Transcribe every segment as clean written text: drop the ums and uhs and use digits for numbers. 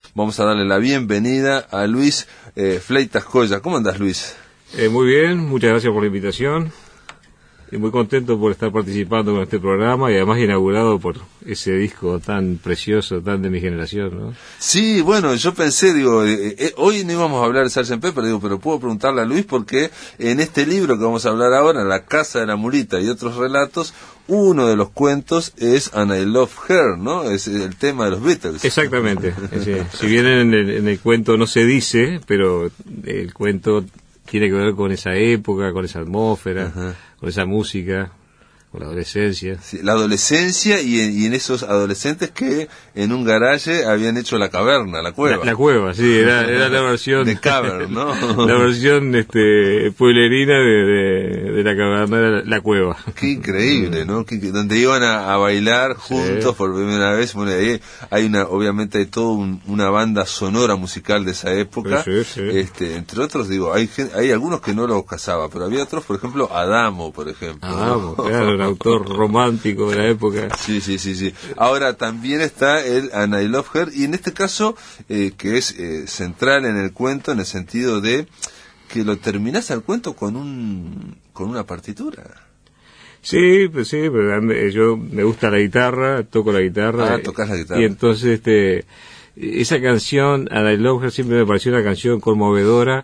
vamos a darle la bienvenida a Luis Fleitas Colla. ¿Cómo andás, Luis? Muy bien, muchas gracias por la invitación. Y muy contento por estar participando con este programa y además inaugurado por ese disco tan precioso, tan de mi generación, ¿no? Sí, bueno, yo pensé, digo, hoy no íbamos a hablar de Sgt. Pepper, digo, pero puedo preguntarle a Luis porque en este libro que vamos a hablar ahora, La Casa de la Mulita y otros relatos, uno de los cuentos es And I Love Her, ¿no? Es el tema de los Beatles. Exactamente. Si bien en el cuento no se dice, pero el cuento tiene que ver con esa época, con esa atmósfera, ajá, con esa música, con la adolescencia. Sí, la adolescencia y en esos adolescentes que en un garaje habían hecho la caverna, la cueva. La cueva, sí, era la versión de Cavern, ¿no? La versión pueblerina de la caverna, era la cueva. Qué increíble, ¿no? Donde iban a bailar juntos, sí, por primera vez. Bueno, ahí hay obviamente hay toda una banda sonora musical de esa época. Sí, sí. Entre otros, digo, hay algunos que no los casaba, pero había otros, por ejemplo, Adamo, por ejemplo. Adamo, ¿no? Claro, un autor romántico de la época. Sí. Ahora también está el And I Love Her, y en este caso, que es central en el cuento, en el sentido de que lo terminás al cuento con una partitura. Sí, pero yo me gusta la guitarra, toco la guitarra. Tocás la guitarra. Y entonces esa canción, And I Love Her, siempre me pareció una canción conmovedora.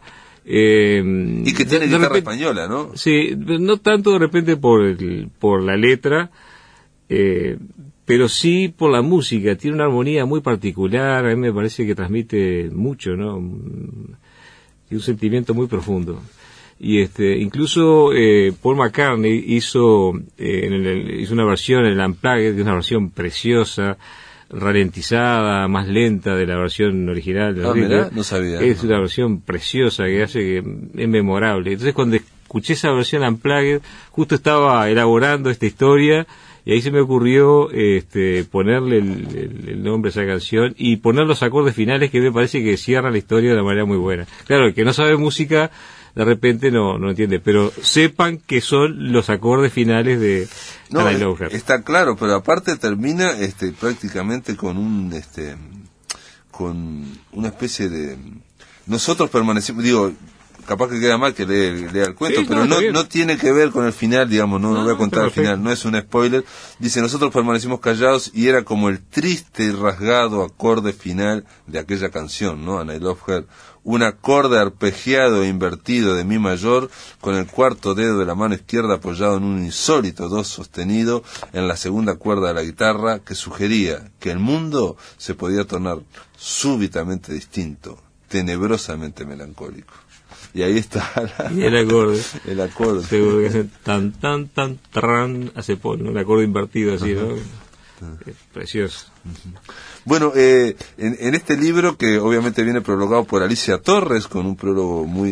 Y que tiene guitarra española, ¿no? Sí, no tanto de repente por la letra, pero sí por la música. Tiene una armonía muy particular, a mí me parece que transmite mucho, ¿no? Y un sentimiento muy profundo. Y incluso Paul McCartney hizo una versión en el Unplugged, una versión preciosa, ralentizada, más lenta de la versión original de mirá, no sabía. Es una versión preciosa que hace que es memorable. Entonces cuando escuché esa versión Unplugged, justo estaba elaborando esta historia y ahí se me ocurrió ponerle el nombre a esa canción y poner los acordes finales que me parece que cierran la historia de una manera muy buena. Claro, el que no sabe música de repente no entiende, pero sepan que son los acordes finales de And I Love Her. Está claro, pero aparte termina prácticamente con con una especie de... Nosotros permanecimos, digo, capaz que queda mal que lea el cuento, sí, pero no tiene que ver con el final, digamos, no voy a contar el final, no es un spoiler. Dice, nosotros permanecimos callados y era como el triste y rasgado acorde final de aquella canción, ¿no? And I Love Her. Un acorde arpegiado e invertido de mi mayor, con el cuarto dedo de la mano izquierda apoyado en un insólito do sostenido en la segunda cuerda de la guitarra, que sugería que el mundo se podía tornar súbitamente distinto, tenebrosamente melancólico. Y ahí está y el acorde. El acorde. Seguro que hace tan, hace un acorde invertido así, ¿no? Es precioso. Bueno, en este libro, que obviamente viene prologado por Alicia Torres, con un prólogo muy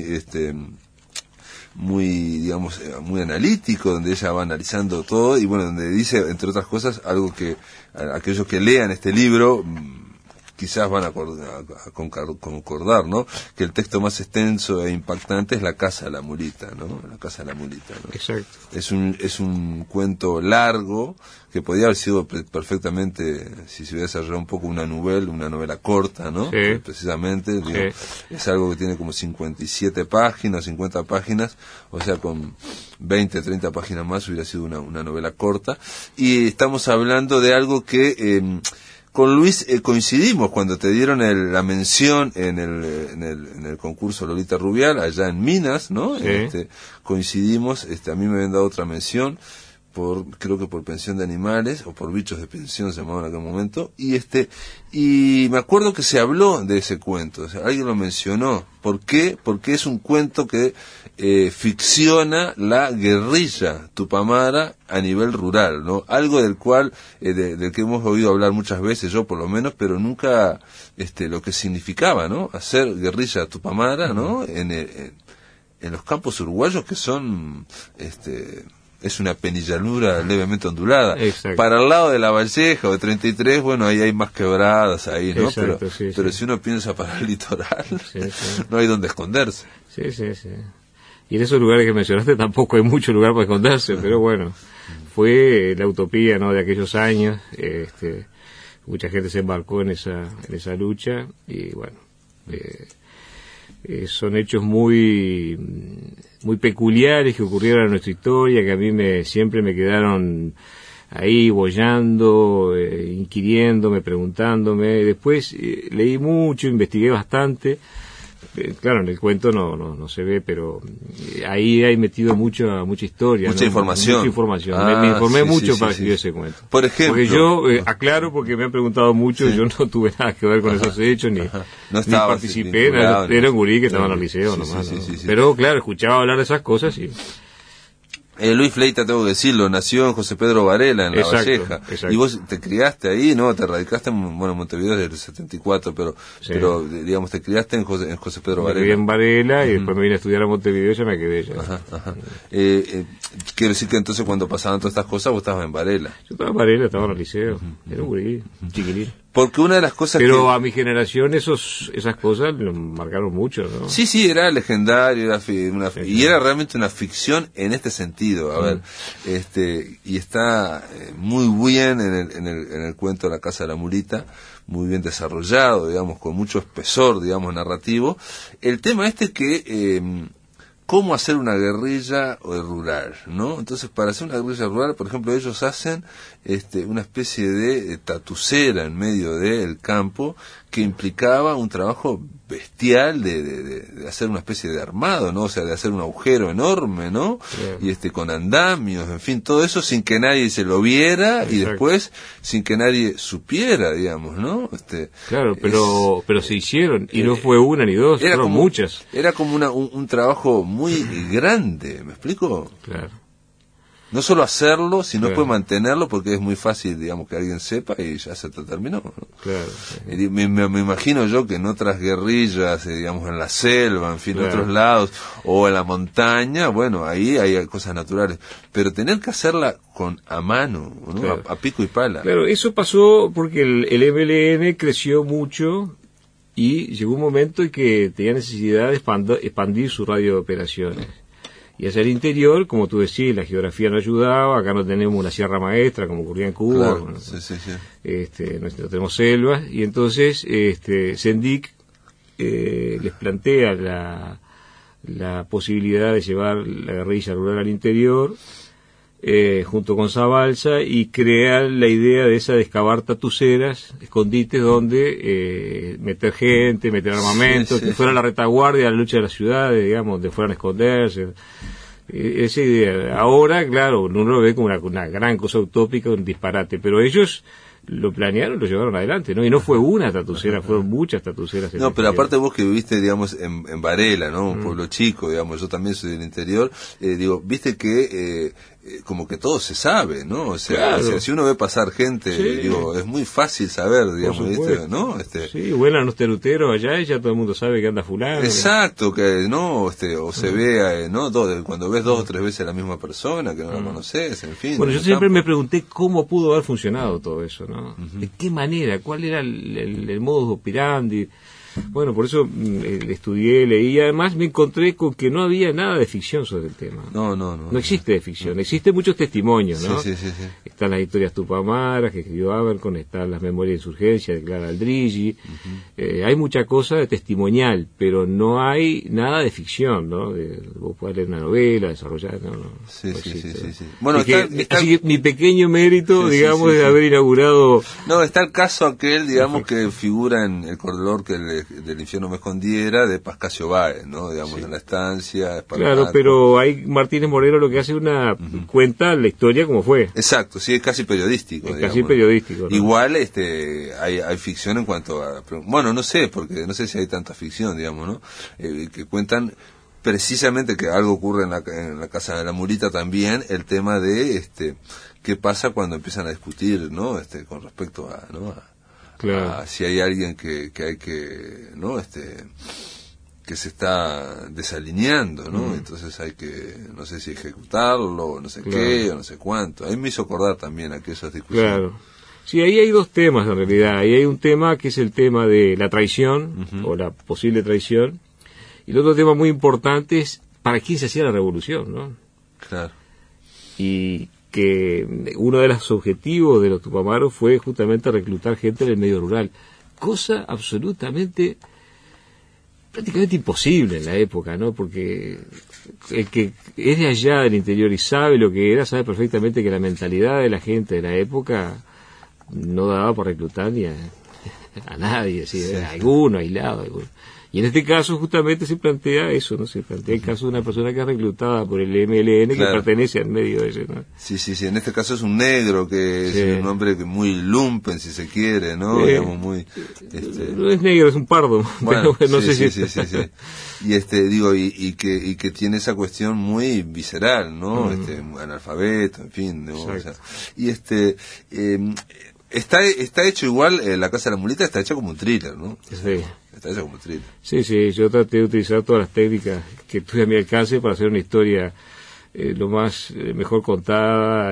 digamos, muy analítico, donde ella va analizando todo, y bueno, donde dice, entre otras cosas, algo que aquellos que lean este libro quizás van a concordar, ¿no? Que el texto más extenso e impactante es La Casa de la Mulita, ¿no? La Casa de la Mulita, ¿no? Exacto. Es un cuento largo que podía haber sido perfectamente, si se hubiera desarrollado un poco, una novela corta, ¿no? Sí. Precisamente, digo, sí. Es algo que tiene como 57 páginas, 50 páginas, o sea, con 20, 30 páginas más hubiera sido una novela corta, y estamos hablando de algo que con Luis coincidimos cuando te dieron la mención en el concurso Lolita Rubial allá en Minas, ¿no? Sí. Coincidimos, a mí me habían dado otra mención creo que por pensión de animales o por bichos de pensión se llamaban en aquel momento, y me acuerdo que se habló de ese cuento, o sea, alguien lo mencionó. ¿Por qué? Porque es un cuento que ficciona la guerrilla tupamara a nivel rural, ¿no? Algo del cual del que hemos oído hablar muchas veces, yo por lo menos, pero nunca lo que significaba, ¿no? Hacer guerrilla tupamara, ¿no? En los campos uruguayos, que son es una penillanura levemente ondulada. Exacto. Para el lado de La Valleja o de 33, bueno, ahí hay más quebradas ahí, ¿no? Exacto, pero si uno piensa para el litoral, sí. No hay donde esconderse. Sí. Y en esos lugares que mencionaste tampoco hay mucho lugar para esconderse, pero bueno, fue la utopía, ¿no?, de aquellos años, mucha gente se embarcó en esa lucha, y bueno, son hechos muy peculiares que ocurrieron en nuestra historia, que a mí siempre me quedaron ahí boyando, inquiriéndome, preguntándome. Después leí mucho, investigué bastante. Claro, en el cuento no se ve, pero ahí hay metido mucha historia. Mucha información. Mucha información. Me informé mucho para escribir ese cuento. Por ejemplo. Porque yo, aclaro, porque me han preguntado mucho, yo no tuve nada que ver con esos hechos, ni participé, era un gurí que estaba en el liceo nomás. Pero claro, escuchaba hablar de esas cosas y... Luis Fleita, tengo que decirlo, nació en José Pedro Varela, en La Valleja. Exacto. Y vos te criaste ahí, ¿no? Te radicaste en Montevideo desde el 74, pero digamos, te criaste en José Pedro Varela. Me crié en Varela y después me vine a estudiar a Montevideo y ya me quedé ya. Ajá. Quiero decir que entonces cuando pasaban todas estas cosas vos estabas en Varela. Yo estaba en Varela, estaba en el liceo. Era un gurí, chiquilín. Porque una de las cosas pero a mi generación esas cosas me marcaron mucho, ¿no? Sí, era legendario, y era realmente una ficción en este sentido. A ver, y está muy bien en el cuento La Casa de la Mulita, muy bien desarrollado, digamos, con mucho espesor, digamos, narrativo. El tema que cómo hacer una guerrilla rural, ¿no? Entonces, para hacer una guerrilla rural, por ejemplo, ellos hacen una especie de tatucera en medio del campo que implicaba un trabajo bestial de hacer una especie de armado, ¿no? O sea, de hacer un agujero enorme, ¿no? Y con andamios, en fin, todo eso sin que nadie se lo viera. Exacto. Y después sin que nadie supiera, digamos, ¿no? Claro, pero se hicieron, y no fue una ni dos, fueron muchas. Era como un trabajo muy grande, ¿me explico? Claro. No solo hacerlo, sino después mantenerlo, porque es muy fácil, digamos, que alguien sepa y ya se terminó, ¿no? Claro. Me imagino yo que en otras guerrillas, digamos, en la selva, en fin, en otros lados, o en la montaña, bueno, ahí hay cosas naturales. Pero tener que hacerla a mano, ¿no? A pico y pala. Claro, eso pasó porque el MLN creció mucho y llegó un momento en que tenía necesidad de expandir su radio de operaciones. Y hacia el interior, como tú decís, la geografía no ayudaba, acá no tenemos una sierra maestra como ocurría en Cuba, claro, bueno, sí. No tenemos selvas, y entonces Sendik les plantea la posibilidad de llevar la guerrilla rural al interior, junto con Zabalza, y crear la idea de excavar tatuceras, escondites donde meter gente, meter armamento, que fuera la retaguardia de la lucha de las ciudades, digamos, donde fueran a esconderse. Esa idea. Ahora, claro, uno lo ve como una gran cosa utópica, un disparate, pero ellos lo planearon, lo llevaron adelante, ¿no? Y no fue una tatucera, fueron muchas tatuceras. No, pero aparte vos que viviste, digamos, en Varela, ¿no? Un pueblo chico, digamos, yo también soy del interior, viste que como que todo se sabe, ¿no? O sea, si uno ve pasar gente, es muy fácil saber, digamos, ¿viste? ¿No? Sí, vuelan los teruteros allá y ya todo el mundo sabe que anda fulano. Exacto, que no, o se ve, ¿no? Cuando ves 2 o 3 veces a la misma persona, que no la conoces, en fin. Bueno, yo siempre me pregunté cómo pudo haber funcionado todo eso, ¿no? ¿De qué manera? ¿Cuál era el modus operandi? Bueno, por eso estudié, leí, y además me encontré con que no había nada de ficción sobre el tema. No existe de ficción, existen muchos testimonios, ¿no? Sí. Están las historias tupamaras que escribió Abercrombie, están las memorias de insurgencia de Clara Aldrigi, hay mucha cosa de testimonial, pero no hay nada de ficción, ¿no? Vos podés leer una novela, desarrollar, no Sí. Bueno, así que mi pequeño mérito, digamos, de haber inaugurado... No, está el caso aquel, digamos, que figura en El Corredor que del infierno me escondiera, de Pascasio Báez, ¿no? Digamos, en la estancia. Claro, pero ahí Martínez Moreno lo que hace cuenta la historia como fue. Exacto, sí, es casi periodístico. Casi periodístico, ¿no? Igual, hay ficción en cuanto a... Bueno, no sé, porque no sé si hay tanta ficción, digamos, ¿no? Que cuentan precisamente que algo ocurre en la Casa de la Mulita también, el tema de qué pasa cuando empiezan a discutir, ¿no? Con respecto a, ¿no? Claro. Si hay alguien que hay que, ¿no? Que se está desalineando, ¿no? Entonces hay que, no sé si ejecutarlo, o no sé qué, o no sé cuánto. Ahí me hizo acordar también aquellas discusiones. Claro. Sí, ahí hay 2 temas en realidad. Ahí hay un tema que es el tema de la traición, o la posible traición, y el otro tema muy importante es para quién se hacía la revolución, ¿no? Claro. Y que uno de los objetivos de los Tupamaros fue justamente reclutar gente del medio rural, cosa absolutamente, prácticamente imposible en la época, ¿no? Porque el que es de allá del interior y sabe lo que era, sabe perfectamente que la mentalidad de la gente de la época no daba para reclutar ni a nadie, ¿sí? Sí. Alguno aislado, alguno. Y en este caso justamente se plantea eso, ¿no? Se plantea el caso de una persona que es reclutada por el MLN, claro, que pertenece al medio ese, ¿no? Sí, en este caso es un negro, que sí, es un hombre que muy lumpen, si se quiere, ¿no? Digamos, muy... No es negro, es un pardo, bueno, pero no sí, sé sí, si... sí. Y que tiene esa cuestión muy visceral, ¿no? Analfabeto, en fin, ¿no? O sea, y está hecho igual, La Casa de la Mulita está hecha como un thriller, ¿no? Sí. Está hecha como un thriller. Sí, yo traté de utilizar todas las técnicas que tuve a mi alcance para hacer una historia lo más mejor contada.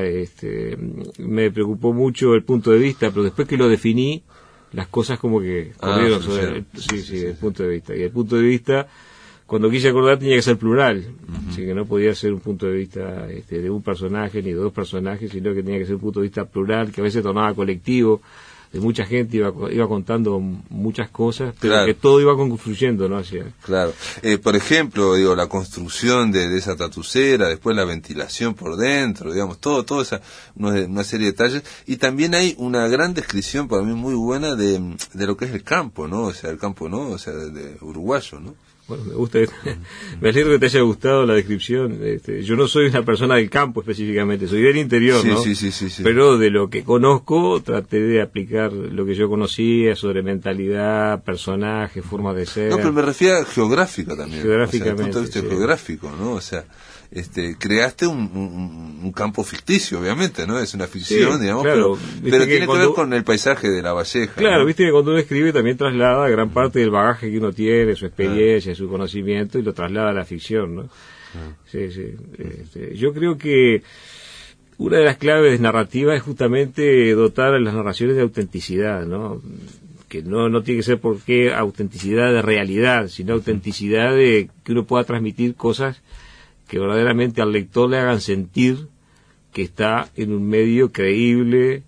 Me preocupó mucho el punto de vista, pero después que lo definí, las cosas como que corrieron sobre el punto de vista. Y el punto de vista, cuando quise acordar, tenía que ser plural, así que no podía ser un punto de vista de un personaje ni de dos personajes, sino que tenía que ser un punto de vista plural, que a veces tornaba colectivo, de mucha gente, iba contando muchas cosas, pero claro, que todo iba construyendo, ¿no? Claro. Por ejemplo, la construcción de esa tatucera, después la ventilación por dentro, digamos, todo esa, una serie de detalles. Y también hay una gran descripción para mí muy buena de lo que es el campo, ¿no? O sea, el campo, ¿no? O sea, de uruguayo, ¿no? Bueno, me gusta, me alegro que te haya gustado la descripción. Yo no soy una persona del campo específicamente, soy del interior, ¿no? Sí. Pero de lo que conozco, traté de aplicar lo que yo conocía sobre mentalidad, personajes, formas de ser. No, pero me refiero a geográfica también. Geográficamente. O sea, desde el punto de vista geográfico, ¿no? O sea, creaste un campo ficticio, obviamente, ¿no? Es una ficción, digamos, claro, pero tiene que ver con el paisaje de La Valleja. Claro, ¿no? Viste que cuando uno escribe también traslada gran parte del bagaje que uno tiene, su experiencia, su conocimiento, y lo traslada a la ficción, ¿no? Sí. Yo creo que una de las claves narrativas es justamente dotar a las narraciones de autenticidad, ¿no? Que no tiene que ser porque autenticidad de realidad, sino autenticidad de que uno pueda transmitir cosas que verdaderamente al lector le hagan sentir que está en un medio creíble,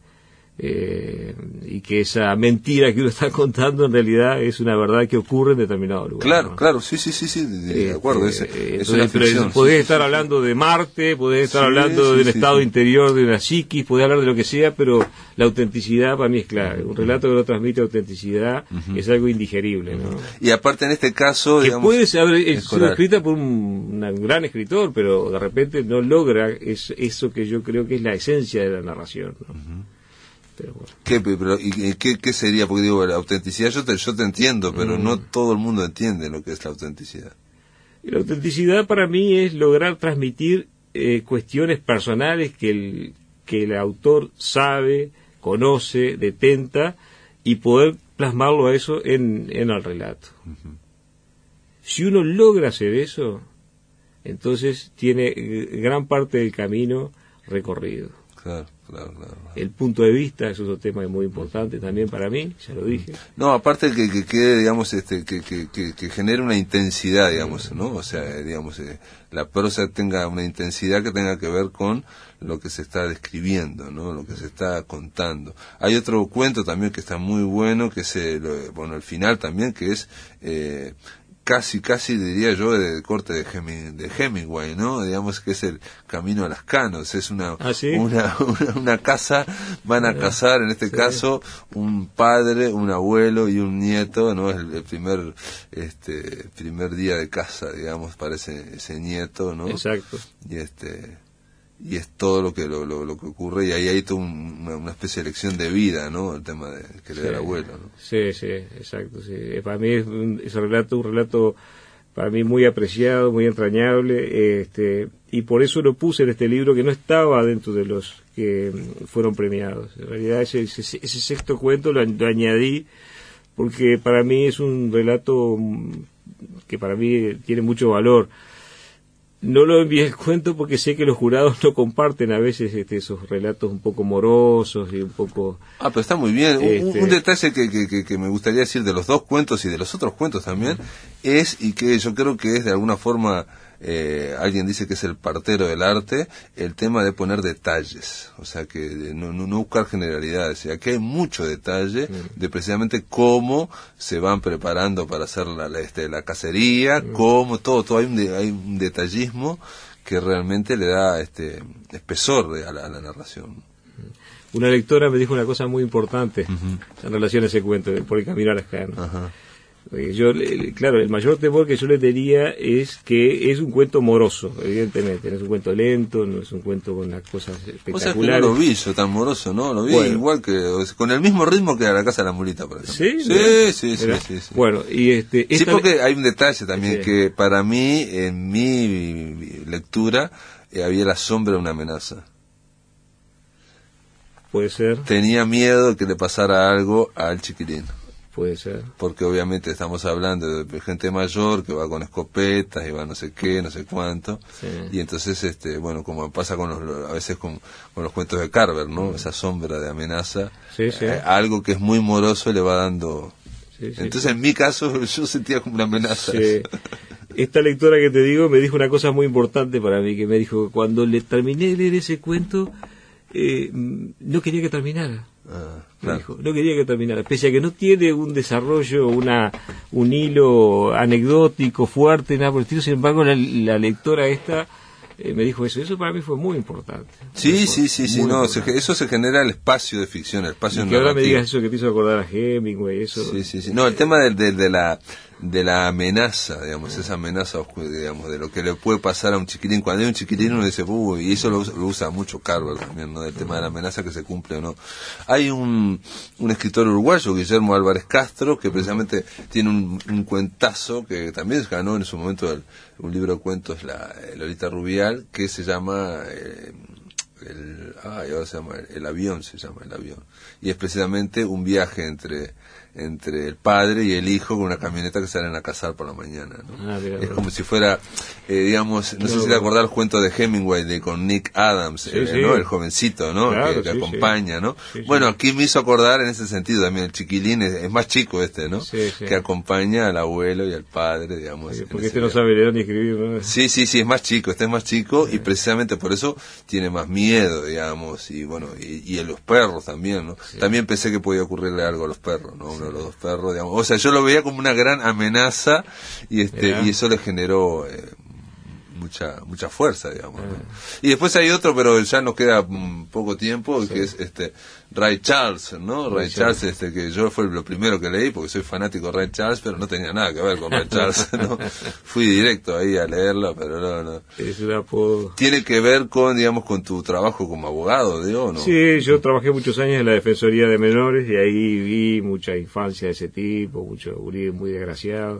y que esa mentira que uno está contando en realidad es una verdad que ocurre en determinado lugar. Claro, ¿no? Claro, sí, de acuerdo. Es una ficción. Podés estar hablando de Marte, podés estar hablando del estado interior de una psiquis, podés hablar de lo que sea, pero la autenticidad para mí es clave. Un relato que no transmite autenticidad es algo indigerible, ¿no? Y aparte en este caso, que digamos, puede ser escrita por un gran escritor, pero de repente no logra eso que yo creo que es la esencia de la narración, ¿no? Pero bueno. ¿Qué sería? Porque digo, la autenticidad, yo te entiendo, pero no todo el mundo entiende lo que es la autenticidad. Y la autenticidad para mí es lograr transmitir cuestiones personales que el autor sabe, conoce, detenta, y poder plasmarlo a eso en el relato. Si uno logra hacer eso, entonces tiene gran parte del camino recorrido. Claro. El punto de vista es otro tema muy importante también para mí, ya lo dije. No, aparte que quede, digamos, que genere una intensidad, digamos, ¿no? O sea, digamos, la prosa tenga una intensidad que tenga que ver con lo que se está describiendo, ¿no? Lo que se está contando. Hay otro cuento también que está muy bueno, que es, el final también, que es... casi diría yo de corte de Hemingway, ¿no? Digamos que es el camino a las Canos, es una casa, van a casar en este caso un padre, un abuelo y un nieto, ¿no? Es el primer día de casa, digamos, para ese nieto, ¿no? Exacto. Y es todo lo que ocurre, y ahí hay toda una especie de lección de vida, ¿no? El tema que le da el abuelo, ¿no? Sí, exacto, sí. Para mí es un relato para mí muy apreciado, muy entrañable, y por eso lo puse en este libro, que no estaba dentro de los que fueron premiados. En realidad ese sexto cuento lo añadí porque para mí es un relato que para mí tiene mucho valor. No lo envié el cuento porque sé que los jurados no comparten a veces esos relatos un poco morosos y un poco... pero está muy bien. Un detalle que me gustaría decir de los dos cuentos y de los otros cuentos también, es, y que yo creo que es de alguna forma, alguien dice que es el partero del arte, el tema de poner detalles, o sea, que no buscar generalidades, o sea, que hay mucho detalle de precisamente cómo se van preparando para hacer la cacería, cómo todo hay un detallismo que realmente le da espesor a la narración. Una lectora me dijo una cosa muy importante en relación a ese cuento, por el caminar acá, ¿no? Ajá. Yo, claro, el mayor temor que yo le tenía es que es un cuento moroso, evidentemente, no es un cuento lento, no es un cuento con las cosas espectaculares. O sea, que no lo vi yo tan moroso, ¿no? Lo vi igual con el mismo ritmo que a La Casa de la Mulita, por ejemplo. Sí. Bueno, y sí, porque hay un detalle también que para mí, en mi lectura, había la sombra de una amenaza. Puede ser. Tenía miedo de que le pasara algo al chiquilín. Puede ser. Porque obviamente estamos hablando de gente mayor que va con escopetas y va no sé qué, no sé cuánto. Sí. Y entonces, bueno, como pasa a veces con los cuentos de Carver, ¿no? Esa sombra de amenaza. Sí. Algo que es muy moroso le va dando. Sí, entonces, en mi caso, yo sentía como una amenaza. Sí. Esta lectora que te digo me dijo una cosa muy importante para mí, que me dijo, cuando le terminé de leer ese cuento, no quería que terminara. Claro. Dijo, no quería que terminara, pese a que no tiene un desarrollo, un hilo anecdótico fuerte, nada por el estilo. Sin embargo, la lectora esta me dijo eso para mí fue muy importante. Sí, no, eso se genera el espacio de ficción, el espacio y que narrativo. ahora me digas eso que te hizo acordar a Hemingway, eso. Sí. No, el tema de la amenaza, digamos, esa amenaza, digamos, de lo que le puede pasar a un chiquilín. Cuando hay un chiquilín uno dice, y eso lo usa mucho Carver también, ¿no? Del tema de la amenaza que se cumple o no. Hay un escritor uruguayo, Guillermo Álvarez Castro, que precisamente tiene un cuentazo que también ganó en su momento un libro de cuentos, Lolita Rubial, que se llama... ahora se llama El Avión, y es precisamente un viaje entre el padre y el hijo con una camioneta que salen a cazar por la mañana, ¿no? Es como si fuera, digamos, no sé si te acordás el cuento de Hemingway con Nick Adams, ¿no? El jovencito, ¿no? Claro, que acompaña, ¿no? Sí. Bueno, aquí me hizo acordar en ese sentido también, el chiquilín es más chico ¿no? Sí. Que acompaña al abuelo y al padre, digamos. Sí, porque no sabe leer ni escribir, ¿no? Sí, es más chico, es más chico, y precisamente por eso tiene más miedo, digamos, y bueno, y en los perros también, ¿no? Sí. También pensé que podía ocurrirle algo a los perros, ¿no? Uno de los dos perros, digamos. O sea, yo lo veía como una gran amenaza y eso le generó mucha fuerza, digamos, ¿no? Y después hay otro, pero ya nos queda poco tiempo, que es Ray Charles, ¿no? Ray Charles, que yo fue lo primero que leí, porque soy fanático de Ray Charles, pero no tenía nada que ver con Ray Charles, ¿no? Fui directo ahí a leerlo, pero no. Es un apodo. ¿Tiene que ver con tu trabajo como abogado, digo, no? Sí, yo trabajé muchos años en la Defensoría de Menores y ahí vi mucha infancia de ese tipo, mucho gurí muy desgraciado,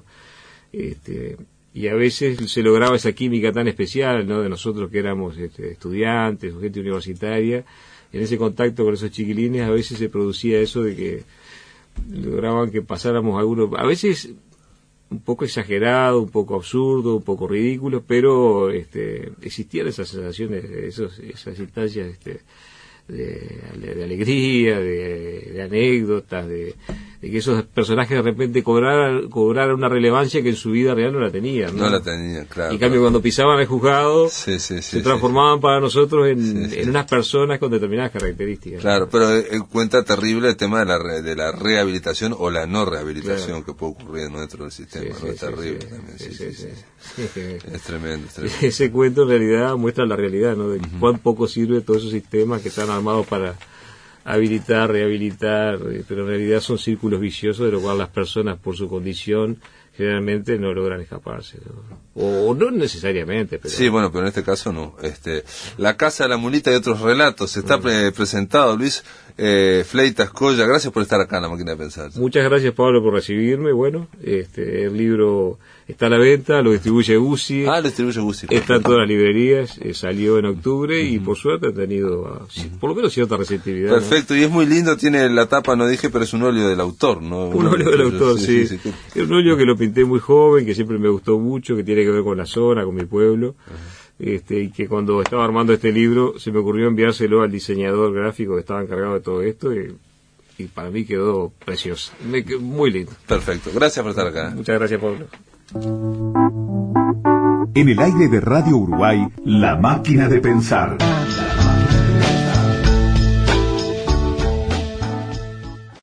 y a veces se lograba esa química tan especial, ¿no? De nosotros que éramos estudiantes o gente universitaria. En ese contacto con esos chiquilines a veces se producía eso de que lograban que pasáramos algunos, a veces un poco exagerado, un poco absurdo, un poco ridículo, pero existían esas sensaciones, esas instancias de alegría, de anécdotas, de que esos personajes de repente cobraran una relevancia que en su vida real no la tenían, ¿no? No la tenían, claro. Y en cambio cuando pisaban el juzgado se transformaban para nosotros en unas personas con determinadas características. Claro, pero cuenta terrible el tema de la rehabilitación o la no rehabilitación que puede ocurrir dentro del sistema, ¿no? Es terrible también. Es tremendo. Ese cuento en realidad muestra la realidad, ¿no? De cuán poco sirve todos esos sistemas que están armados para habilitar, rehabilitar, pero en realidad son círculos viciosos de los cuales las personas por su condición generalmente no logran escaparse, ¿no? O no necesariamente, pero... Sí, bueno, pero en este caso no. La Casa de la Mulita y otros relatos está presentado, Luis Fleitas Colla. Gracias por estar acá en La Máquina de Pensar. Muchas gracias, Pablo, por recibirme. Bueno, el libro está a la venta, lo distribuye Guzzi. Lo distribuye Guzzi. Está en todas las librerías, salió en octubre y por suerte ha tenido por lo menos cierta receptividad. Perfecto, ¿no? Y es muy lindo, tiene la tapa, no dije, pero es un óleo del autor, ¿no? Un óleo del autor, sí. Es un óleo que lo pinté muy joven, que siempre me gustó mucho, que tiene que ver con la zona, con mi pueblo. Y que cuando estaba armando este libro se me ocurrió enviárselo al diseñador gráfico que estaba encargado de todo esto y para mí quedó precioso, muy lindo. Perfecto, gracias por estar acá. Muchas gracias, Pablo. En el aire de Radio Uruguay, La Máquina de Pensar.